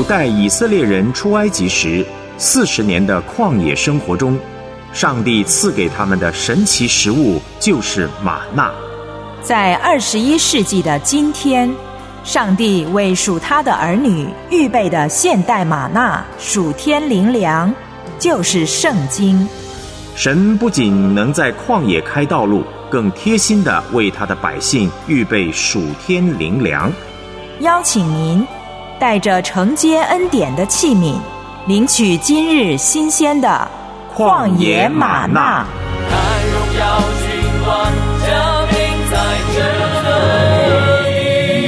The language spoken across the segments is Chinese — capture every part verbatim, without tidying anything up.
带以色列人出埃及时四十年的旷野生活中，上帝赐给他们的神奇食物就是玛纳。 在二十一世纪的今天，上帝为属他的儿女预备的现代玛纳属天灵粮，就是圣经。 神不仅能在旷野开道路，更贴心地为他的百姓预备属天灵粮。 邀请您带着承接恩典的器皿，领取今日新鲜的旷野玛纳。 看荣耀君王降临在这里。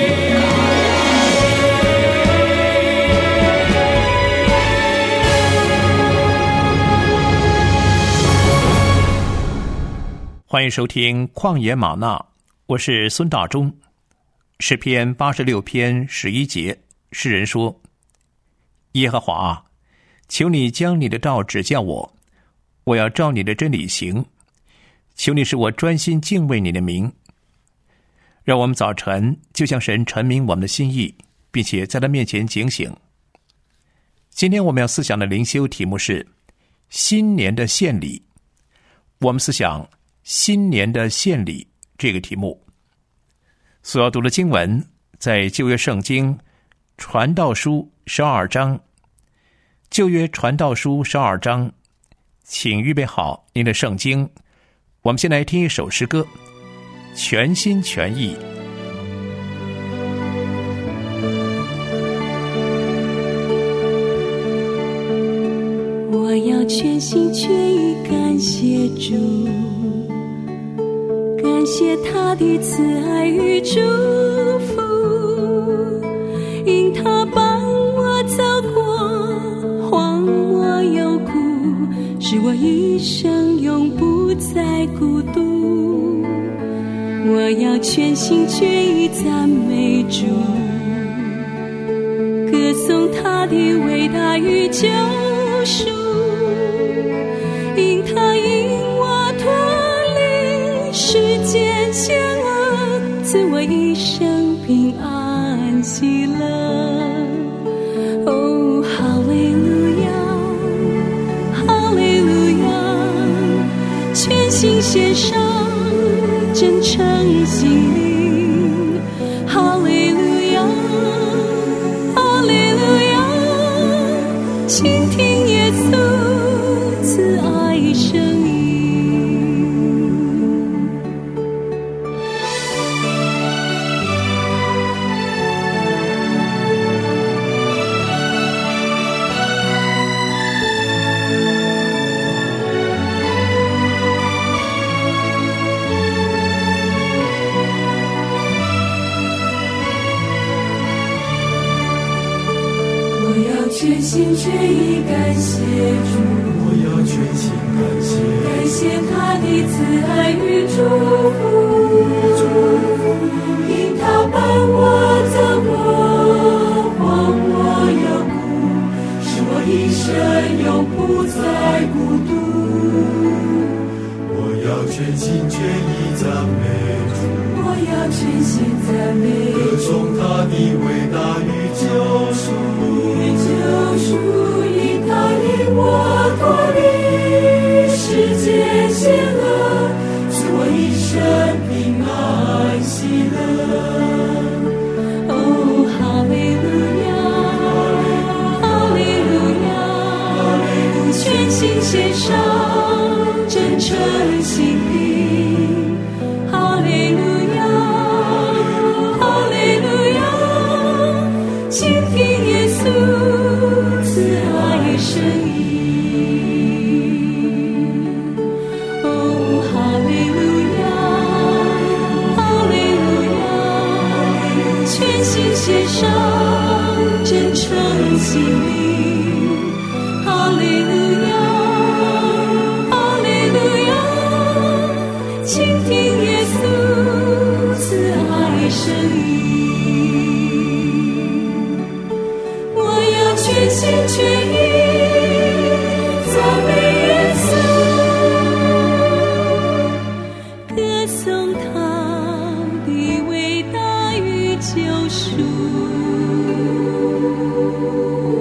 欢迎收听旷野玛纳，我是孙大中。诗篇八十六篇十一节，诗人说：耶和华，求你将你的道指教我，我要照你的真理行。求你使我专心敬畏你的名。让我们早晨就向神陈明我们的心意，并且在他面前警醒。今天我们要思想的灵修题目是新年的献礼。我们思想新年的献礼这个题目。所要读的经文在旧约圣经传道书十二章。旧约传道书十二章，请预备好您的圣经。我们先来听一首诗歌，全心全意。 我要全心全意感谢主，感谢他的慈爱与祝福，因他伴我走过荒漠幽谷，使我一生永不再孤独。我要全心全意赞美主，歌颂他的伟大与救赎，因他引我脱离世间险恶，赐我一生平安喜乐。哦，哈利路亚，哈利路亚，全心献上，真诚心灵。哈利路亚，哈利路亚，倾听耶稣慈爱声音。全心全意感谢主， 我要全心感谢， 感谢他的慈爱与祝福，因他伴我走过荒漠幽谷，使我一生永不再孤独。 我要全心全意赞美主， 我要全心赞美， 歌颂他的伟大与救赎， 救赎，因他引我脱离世界险恶，使我一生平安喜乐。哦，哈利路亚，哈利路亚，全心献上，真诚心灵。哈利路亚，哈利路亚，倾听耶稣慈爱声音。哦，哈利路亚，哈利路亚，全心献上，真诚心灵。哈利路亚，哈利路亚，倾听耶稣慈爱声音。全心全意赞美耶稣，歌颂他的伟大与救赎。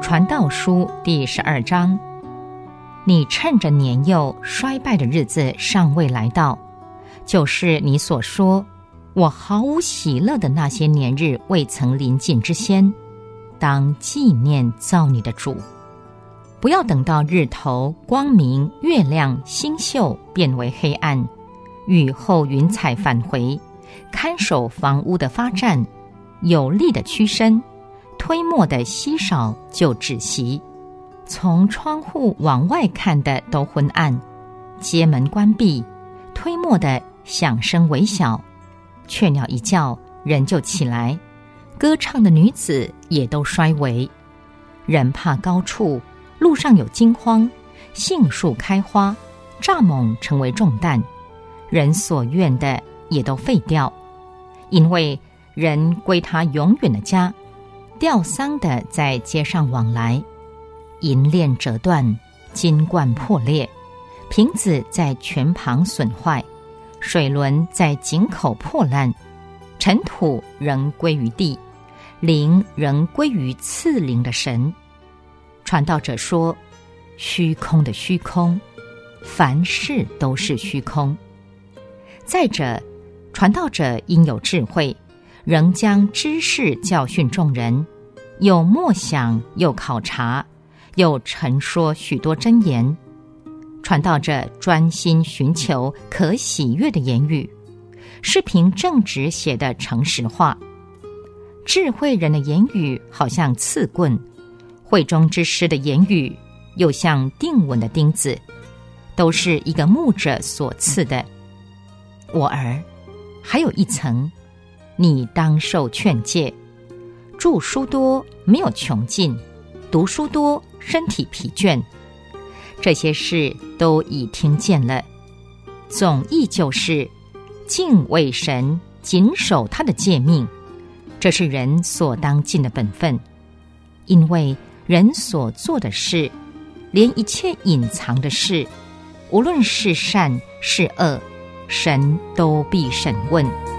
传道书第十二章，你趁着年幼衰败的日子尚未来到，就是你所说我毫无喜乐的那些年日未曾临近之先，当纪念造你的主。不要等到日头光明，月亮星宿变为黑暗，雨后云彩返回，看守房屋的发战，有力的屈身，推磨的稀少就止息。从窗户往外看的都昏暗，街门关闭，推磨的响声微小，雀鸟一叫，人就起来，歌唱的女子也都衰微。人怕高处，路上有惊慌，杏树开花，蚱蜢成为重担，人所愿的也都废掉，因为人归他永远的家。吊丧的在街上往来，银链折断，金冠破裂，瓶子在泉旁损坏，水轮在井口破烂，尘土仍归于地，灵仍归于赐灵的神。传道者说，虚空的虚空，凡事都是虚空。再者，传道者应有智慧，仍将知识教训众人，又默想，又考察，又陈说许多真言。传道者专心寻求可喜悦的言语，是凭正直写的诚实话。智慧人的言语好像刺棍，会中之师的言语又像定稳的钉子，都是一个牧者所赐的。我儿，还有一层，你当受劝诫。著书多没有穷尽，读书多身体疲倦，这些事都已听见了。总意就是敬畏神，谨守他的诫命，这是人所当尽的本分。因为人所做的事，连一切隐藏的事，无论是善是恶，神都必审问。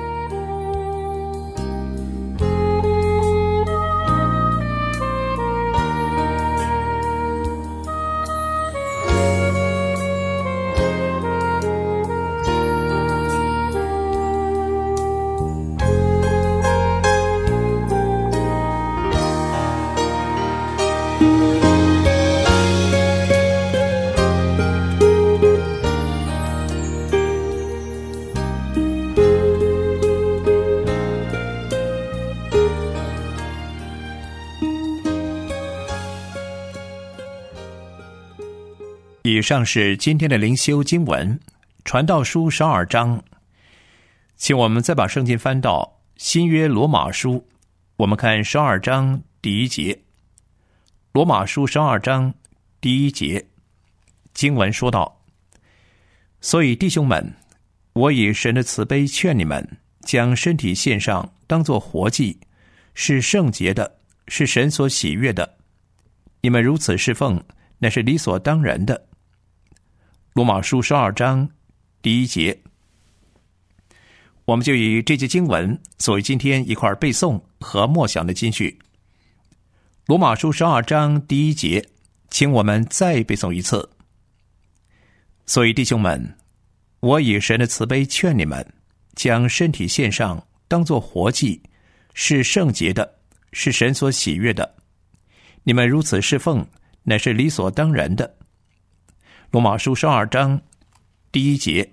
以上是今天的灵修经文，传道书十二章。请我们再把圣经翻到新约罗马书，我们看十二章第一节。罗马书十二章第一节，经文说道：所以弟兄们，我以神的慈悲劝你们，将身体献上，当作活祭，是圣洁的，是神所喜悦的。你们如此侍奉，那是理所当然的。罗马书十二章第一节，我们就以这节经文作为今天一块背诵和默想的金句。罗马书十二章第一节，请我们再背诵一次。所以弟兄们，我以神的慈悲劝你们，将身体献上，当作活祭，是圣洁的，是神所喜悦的。你们如此侍奉，乃是理所当然的。罗马书十二章第一节，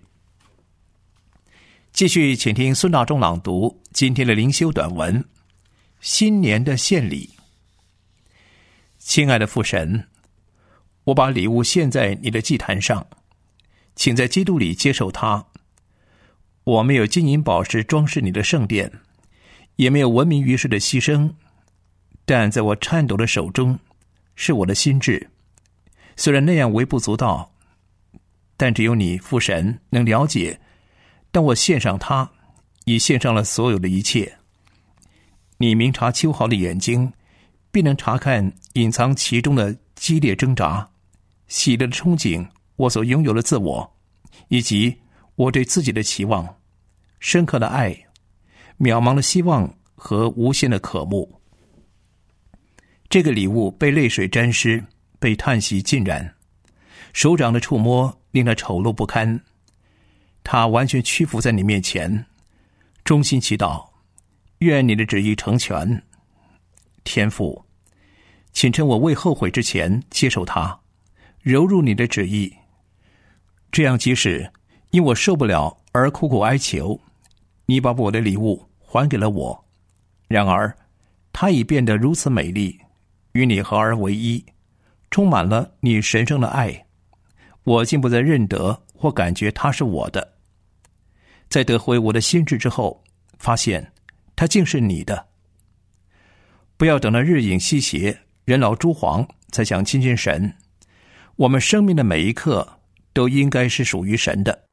继续请听孙大中朗读今天的灵修短文，新年的献礼。亲爱的父神，我把礼物献在你的祭坛上，请在基督里接受它。我没有金银宝石装饰你的圣殿，也没有闻名于世的牺牲，但在我颤抖的手中是我的心志。虽然那样微不足道，但只有你父神能了解，当我献上它，已献上了所有的一切。你明察秋毫的眼睛，必能察看隐藏其中的激烈挣扎，喜乐的憧憬我所拥有的自我，以及我对自己的期望，深刻的爱，渺茫的希望和无限的渴慕。 这个礼物被泪水沾湿，被叹息浸染，手掌的触摸令他丑陋不堪。他完全屈服在你面前，衷心祈祷，愿你的旨意成全。天父，请趁我未后悔之前接受它，揉入你的旨意，这样即使因我受不了而苦苦哀求，你把我的礼物还给了我，然而它已变得如此美丽，与你合而为一，充满了你神圣的爱，我竟不再认得或感觉它是我的。在得回我的心智之后，发现它竟是你的。不要等到日影西斜，人老珠黄才想亲近神，我们生命的每一刻都应该是属于神的。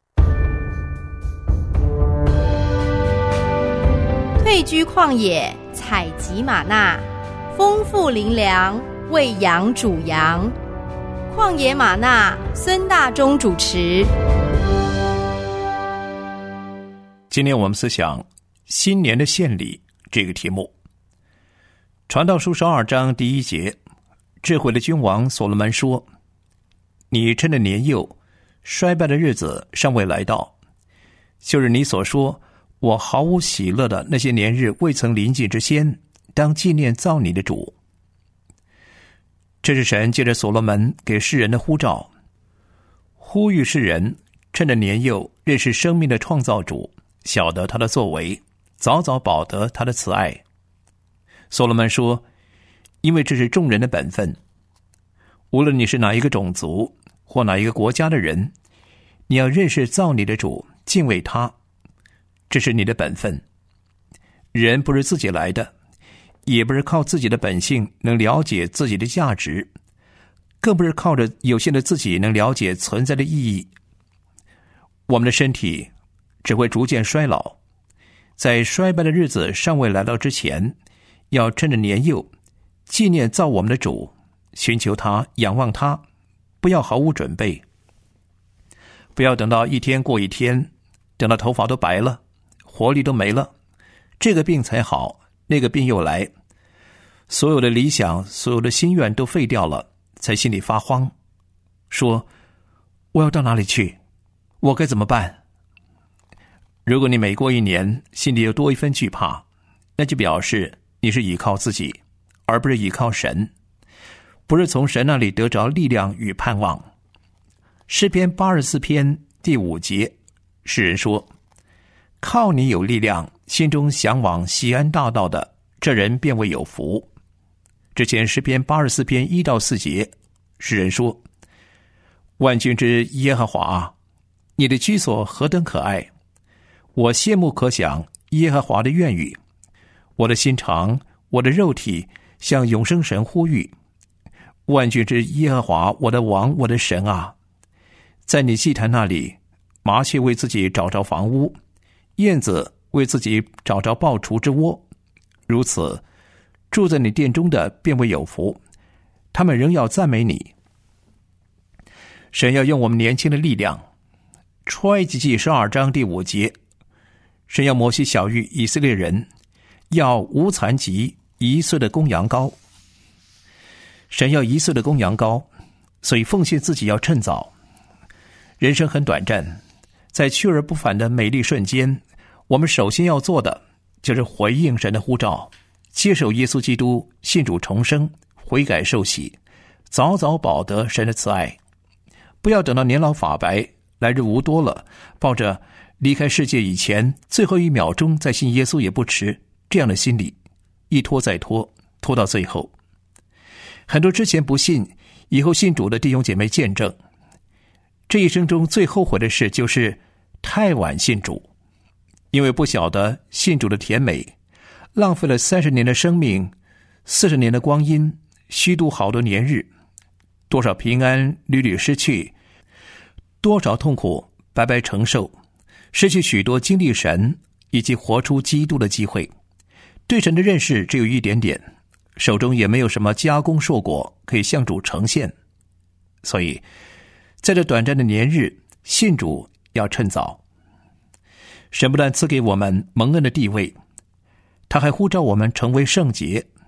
退居旷野，采集玛纳，丰富灵粮，喂养主羊。旷野玛纳，孙大中主持。 今天我们思想新年的献礼这个题目。传道书十二章第一节，智慧的君王所罗门说，你趁着年幼，衰败的日子尚未来到，就是你所说我毫无喜乐的那些年日未曾临近之先，当纪念造你的主。这是神借着所罗门给世人的呼召，呼吁世人趁着年幼认识生命的创造主，晓得他的作为，早早保得他的慈爱。所罗门说，因为这是众人的本分，无论你是哪一个种族或哪一个国家的人，你要认识造你的主，敬畏他，这是你的本分。人不是自己来的，也不是靠自己的本性能了解自己的价值，更不是靠着有限的自己能了解存在的意义。我们的身体只会逐渐衰老，在衰败的日子尚未来到之前，要趁着年幼纪念造我们的主，寻求他，仰望他，不要毫无准备。不要等到一天过一天，等到头发都白了，活力都没了，这个病才好，那个病又来，所有的理想，所有的心愿都废掉了，才心里发慌，说我要到哪里去，我该怎么办？如果你每过一年心里有多一分惧怕，那就表示你是倚靠自己，而不是倚靠神，不是从神那里得着力量与盼望。诗篇八十四篇第五节，诗人说，靠你有力量，心中向往锡安大道的，这人便为有福。之前诗篇八十四篇一到四节，诗人说，万军之耶和华啊，你的居所何等可爱，我羡慕可想耶和华的愿语，我的心肠，我的肉体向永生神呼吁。万军之耶和华，我的王，我的神啊，在你祭坛那里，麻雀为自己找着房屋，燕子为自己找着抱雏之窝，如此住在你殿中的便为有福，他们仍要赞美你。神要用我们年轻的力量。出埃及记十二章第五节，神要摩西晓谕以色列人，要无残疾一岁的公羊羔。神要一岁的公羊羔，所以奉献自己要趁早。人生很短暂，在去而不返的美丽瞬间，我们首先要做的就是回应神的呼召，接受耶稣基督，信主重生，悔改受洗，早早保得神的慈爱。不要等到年老发白，来日无多了，抱着离开世界以前最后一秒钟再信耶稣也不迟这样的心理，一拖再拖，拖到最后。很多之前不信，以后信主的弟兄姐妹见证，这一生中最后悔的事就是太晚信主，因为不晓得信主的甜美，浪费了三十年的生命，四十年的光阴，虚度好多年日，多少平安屡屡失去，多少痛苦白白承受，失去许多经历神以及活出基督的机会。对神的认识只有一点点，手中也没有什么加工硕果可以向主呈现。所以在这短暂的年日，信主要趁早。神不但赐给我们蒙恩的地位，他还呼召我们成为圣洁，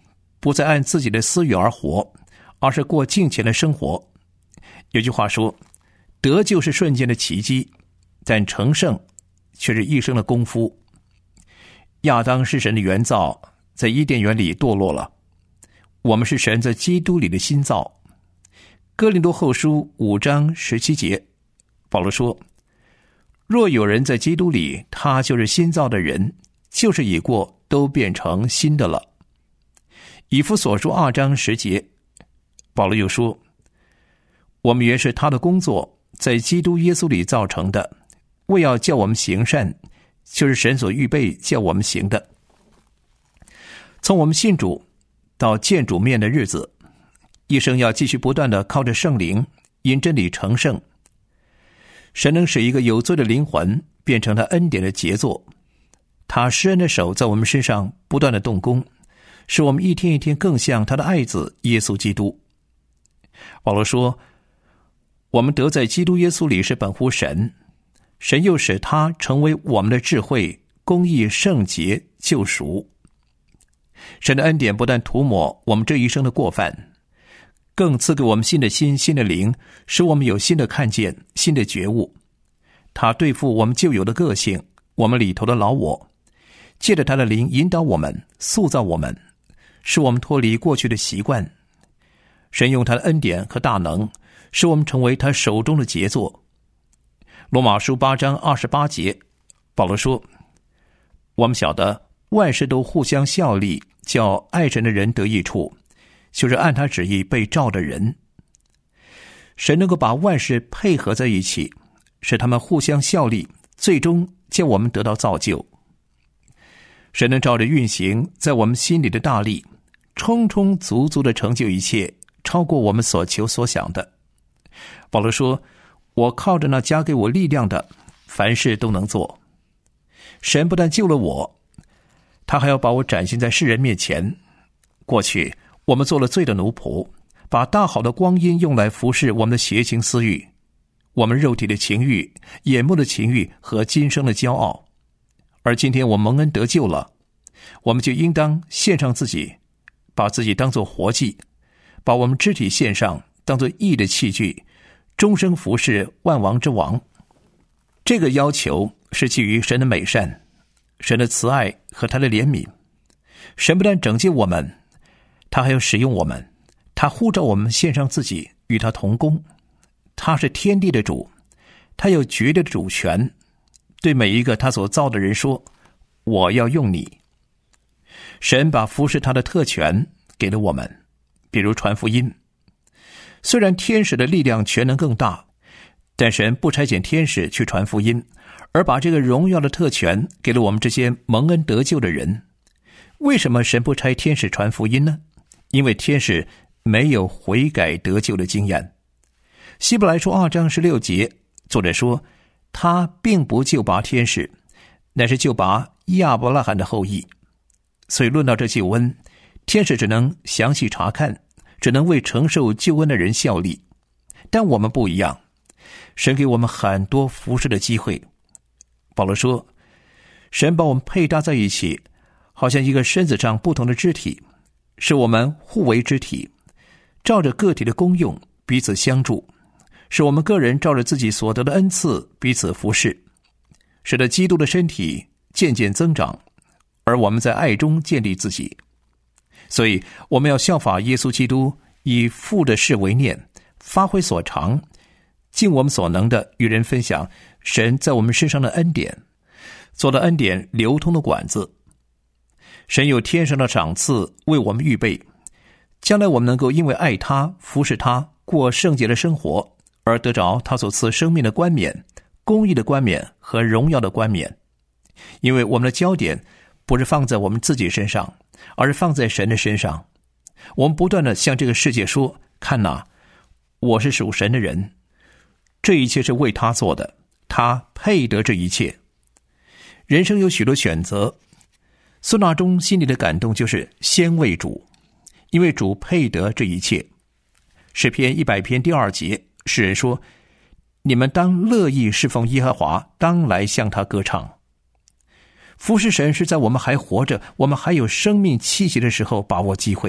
不再按自己的私欲而活，而是过敬虔的生活。有句话说，得救是瞬间的奇迹，但成圣却是一生的功夫。亚当是神的原造，在伊甸园里堕落了，我们是神在基督里的新造。哥林多后书五章十七节，保罗说，若有人在基督里，他就是新造的人，就是已过都变成新的了。以弗所书二章十节，保罗又说，我们原是他的工作，在基督耶稣里造成的，为要叫我们行善，就是神所预备叫我们行的。从我们信主到见主面的日子，一生要继续不断地靠着圣灵因真理成圣。神能使一个有罪的灵魂变成他恩典的杰作，他施恩的手在我们身上不断地动工，使我们一天一天更像他的爱子耶稣基督。保罗说，我们得在基督耶稣里是本乎神，神又使他成为我们的智慧、公义、圣洁、救赎。神的恩典不但涂抹我们这一生的过犯，更赐给我们新的心、新的灵，使我们有新的看见、新的觉悟。他对付我们旧有的个性，我们里头的老我，借着他的灵引导我们、塑造我们，使我们脱离过去的习惯。神用他的恩典和大能，使我们成为他手中的杰作。罗马书八章二十八节，保罗说，我们晓得万事都互相效力，叫爱神的人得益处，就是按他旨意被召的人。神能够把万事配合在一起，使他们互相效力，最终叫我们得到造就。神能照着运行在我们心里的大力，充充足足的成就一切，超过我们所求所想的。保罗说，我靠着那加给我力量的，凡事都能做。神不但救了我，他还要把我展现在世人面前。过去我们做了罪的奴仆，把大好的光阴用来服侍我们的邪情私欲，我们肉体的情欲、眼目的情欲和今生的骄傲。而今天我蒙恩得救了，我们就应当献上自己，把自己当作活祭，把我们肢体献上，当作义的器具，终生服侍万王之王。这个要求是基于神的美善、神的慈爱和他的怜悯。神不但拯救我们，他还要使用我们，他呼召我们献上自己与他同工。他是天地的主，他有绝对的主权，对每一个他所造的人说，我要用你。神把服侍他的特权给了我们，比如传福音。虽然天使的力量权能更大，但神不差遣天使去传福音，而把这个荣耀的特权给了我们这些蒙恩得救的人。为什么神不差天使传福音呢？因为天使没有悔改得救的经验。希伯来书二章十六节，作者说，他并不救拔天使，乃是救拔亚伯拉罕的后裔。所以论到这救恩，天使只能详细查看，只能为承受救恩的人效力。但我们不一样，神给我们很多服侍的机会。保罗说，神把我们配搭在一起，好像一个身子上不同的肢体，使我们互为肢体，照着个体的功用彼此相助，使我们个人照着自己所得的恩赐彼此服侍，使得基督的身体渐渐增长，而我们在爱中建立自己。所以我们要效法耶稣基督，以父的事为念，发挥所长，尽我们所能的与人分享神在我们身上的恩典，做到恩典流通的管子。神有天上的赏赐为我们预备，将来我们能够因为爱他、服侍他，过圣洁的生活，而得着他所赐生命的冠冕、公义的冠冕和荣耀的冠冕。因为我们的焦点不是放在我们自己身上，而是放在神的身上。我们不断地向这个世界说，看哪，我是属神的人，这一切是为他做的，他配得这一切。人生有许多选择，孙大中心里的感动就是先为主，因为主配得这一切。诗篇一百篇第二节，诗人说，你们当乐意侍奉耶和华，当来向他歌唱。服侍神是在我们还活着，我们还有生命气息的时候把握机会，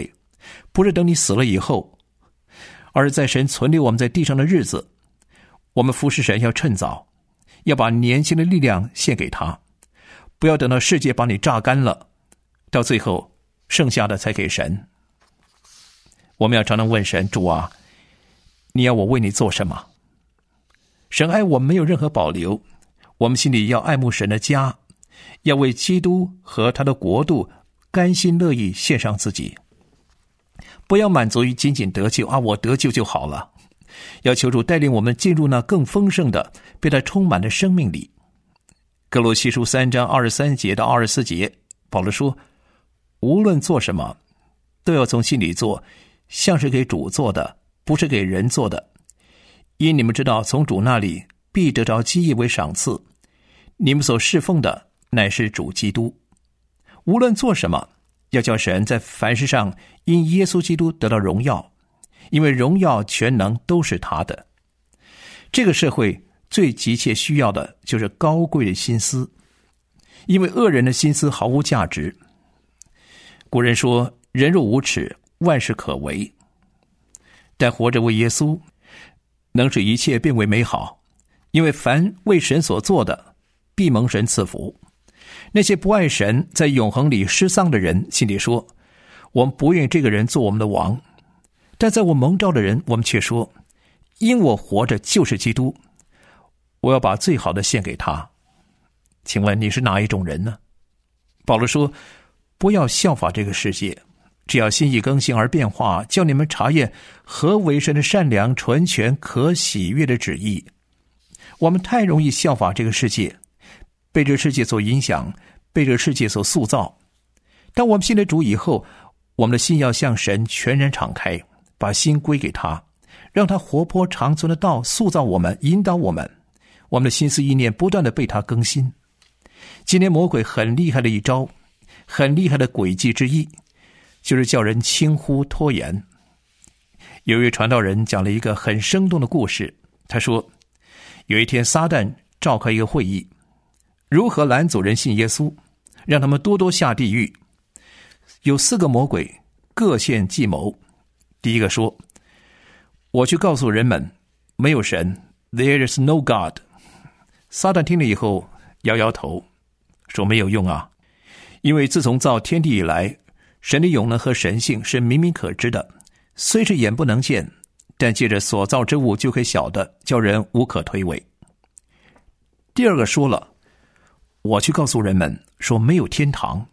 不是等你死了以后，而是在神存留我们在地上的日子，我们服侍神要趁早，要把年轻的力量献给他，不要等到世界把你榨干了，到最后剩下的才给神。我们要常常问神，主啊，你要我为你做什么？神爱我们没有任何保留，我们心里要爱慕神的家，要为基督和他的国度甘心乐意献上自己，不要满足于仅仅得救啊，我得救就好了，要求主带领我们进入那更丰盛的被他充满的生命里。哥罗西书三章二十三节到二十四节，保罗说，无论做什么都要从心里做，像是给主做的，不是给人做的，因你们知道从主那里必得着基业为赏赐，你们所侍奉的乃是主基督。无论做什么，要叫神在凡事上因耶稣基督得到荣耀，因为荣耀全能都是他的。这个社会最急切需要的就是高贵的心思，因为恶人的心思毫无价值。古人说，人若无耻，万事可为。但活着为耶稣，能使一切变为美好，因为凡为神所做的，必蒙神赐福。那些不爱神，在永恒里失丧的人，心里说，我们不愿这个人做我们的王。但在我蒙召的人，我们却说，因我活着就是基督，我要把最好的献给他。请问你是哪一种人呢？保罗说，不要效法这个世界，只要心意更新而变化，叫你们查验何为神的善良、纯全、可喜悦的旨意。我们太容易效法这个世界，被这世界所影响，被这世界所塑造。当我们信了主以后，我们的心要向神全然敞开，把心归给他，让他活泼长存的道塑造我们，引导我们，我们的心思意念不断的被他更新。今天魔鬼很厉害的一招，很厉害的诡计之一，就是叫人轻忽拖延。有一位传道人讲了一个很生动的故事，他说，有一天撒旦召开一个会议，如何拦阻人信耶稣，让他们多多下地狱。有四个魔鬼各献计谋。第一个说，我去告诉人们没有神， There is no God。 撒旦听了以后摇摇头说，没有用啊，因为自从造天地以来，神的永能和神性是明明可知的，虽是眼不能见，但借着所造之物就可以晓得，叫人无可推诿。第二个说了，我去告诉人们说没有天堂，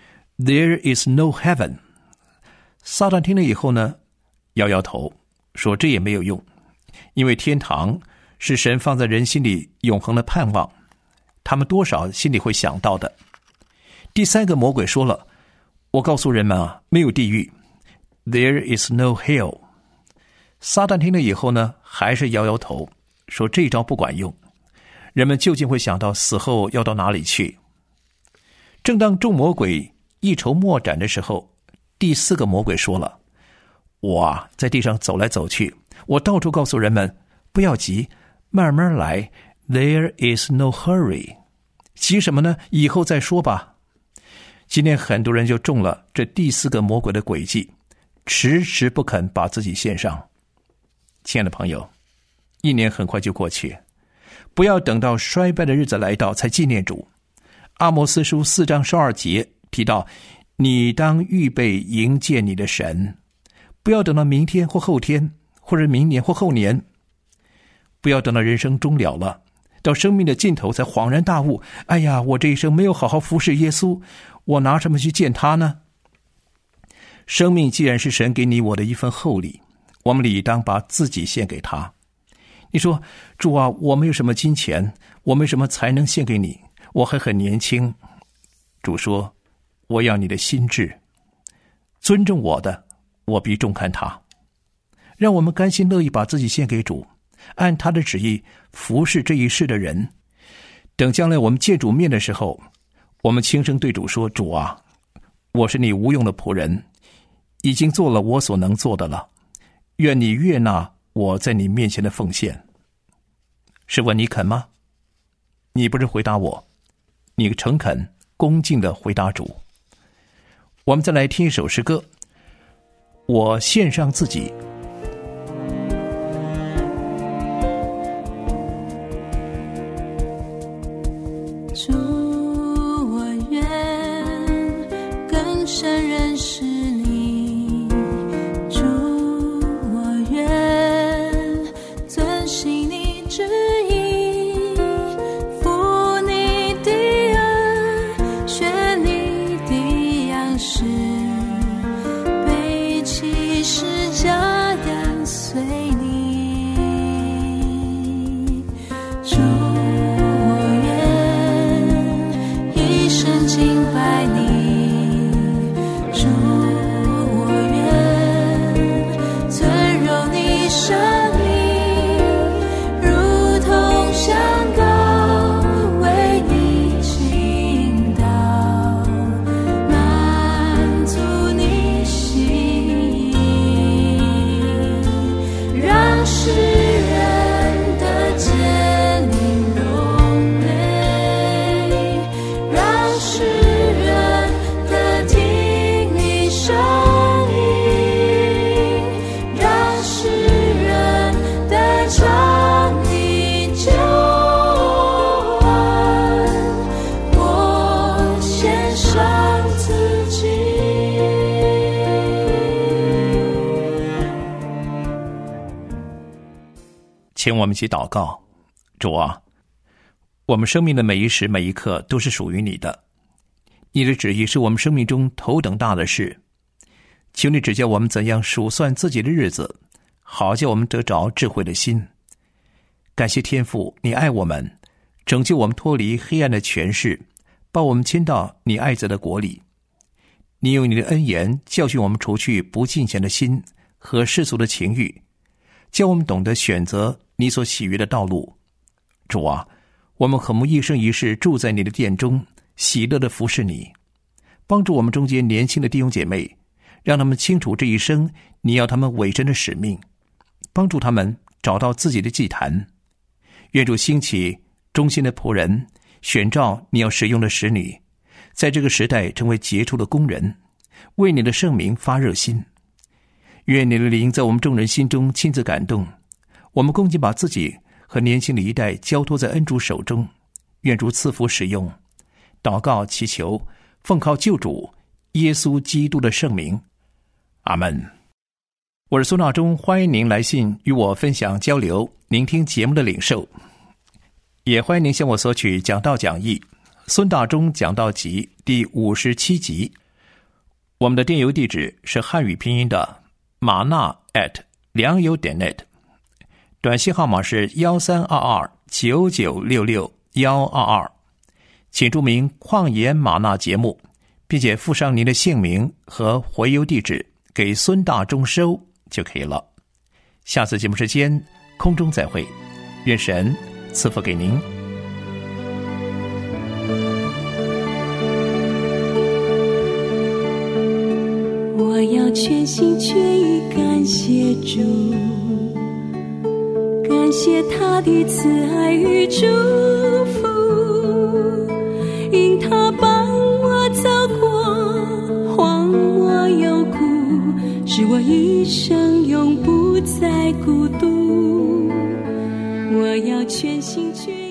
There is no heaven。 撒旦听了以后呢，摇摇头说，这也没有用，因为天堂是神放在人心里永恒的盼望，他们多少心里会想到的。第三个魔鬼说了，我告诉人们啊，没有地狱， There is no hell。 撒旦听了以后呢，还是摇摇头说，这一招不管用，人们究竟会想到死后要到哪里去。正当众魔鬼一筹莫展的时候，第四个魔鬼说了，我啊在地上走来走去，我到处告诉人们不要急，慢慢来， There is no hurry。 急什么呢？以后再说吧。今天很多人就中了这第四个魔鬼的诡计，迟迟不肯把自己献上。亲爱的朋友，一年很快就过去，不要等到衰败的日子来到才纪念主。阿摩斯书四章十二节提到，你当预备迎接你的神，不要等到明天或后天，或者明年或后年，不要等到人生终了了，到生命的尽头才恍然大悟，哎呀，我这一生没有好好服侍耶稣，我拿什么去见他呢？生命既然是神给你我的一份厚礼，我们理当把自己献给他。你说，主啊，我没有什么金钱，我没什么才能献给你，我还很年轻。主说，我要你的心志，尊重我的，我必重看他。让我们甘心乐意把自己献给主，按他的旨意服侍这一世的人。等将来我们见主面的时候，我们轻声对主说，主啊，我是你无用的仆人，已经做了我所能做的了，愿你悦纳我在你面前的奉献。试问你肯吗？你不是回答我，你诚恳恭敬地回答主。我们再来听一首诗歌， 我献上自己。 主，我愿更深认识你，主，我愿遵行你旨意，负你的恩，学你的样式，背起十架跟随你，主，敬拜你，主，我愿尊荣你生命，如同香膏为你倾倒，满足你心意，让世人得见你荣美，让世人得听你声音，让世人得尝你救恩，我献上自己。 请我们一起祷告。主啊，我们生命的每一时每一刻都是属于你的，你的旨意是我们生命中头等大的事，求你指教我们怎样数算自己的日子，好叫我们得着智慧的心。感谢天父，你爱我们，拯救我们脱离黑暗的权势，把我们迁到你爱子的国里。你用你的恩言教训我们，除去不敬虔的心和世俗的情欲，教我们懂得选择你所喜悦的道路。主啊，我们渴慕一生一世住在你的殿中，喜乐的服侍你，帮助我们中间年轻的弟兄姐妹，让他们清楚这一生你要他们委身的使命，帮助他们找到自己的祭坛。愿主兴起忠心的仆人，选召你要使用的使女，在这个时代成为杰出的工人，为你的圣名发热心。愿你的灵在我们众人心中亲自感动，我们恭敬把自己和年轻的一代交托在恩主手中，愿主赐福使用。祷告祈求，奉靠救主耶稣基督的圣名，阿们。我是苏纳中，欢迎您来信与我分享交流，聆听节目的领受，也欢迎您向我索取讲道讲义孙大中讲道集第五十七集。我们的电邮地址是汉语拼音的马纳 at 良友点 net， 短信号码是一三二二九九六六一二二，请注明旷野马纳节目，并且附上您的姓名和回邮地址给孙大中收就可以了。下次节目时间空中再会，愿神赐福给您。 我要全心全意感谢主，感谢他的慈爱与祝福，因他帮我走过荒漠幽谷，使我一生永不再孤独。我要全心全